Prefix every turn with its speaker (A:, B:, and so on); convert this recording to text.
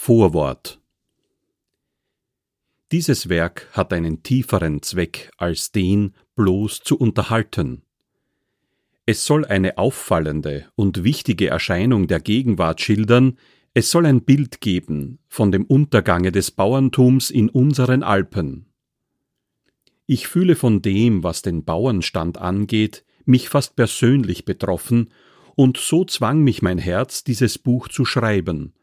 A: Vorwort. Dieses Werk hat einen tieferen Zweck, als den, bloß zu unterhalten. Es soll eine auffallende und wichtige Erscheinung der Gegenwart schildern, es soll ein Bild geben von dem Untergange des Bauerntums in unseren Alpen. Ich fühle von dem, was den Bauernstand angeht, mich fast persönlich betroffen, und so zwang mich mein Herz, dieses Buch zu schreiben,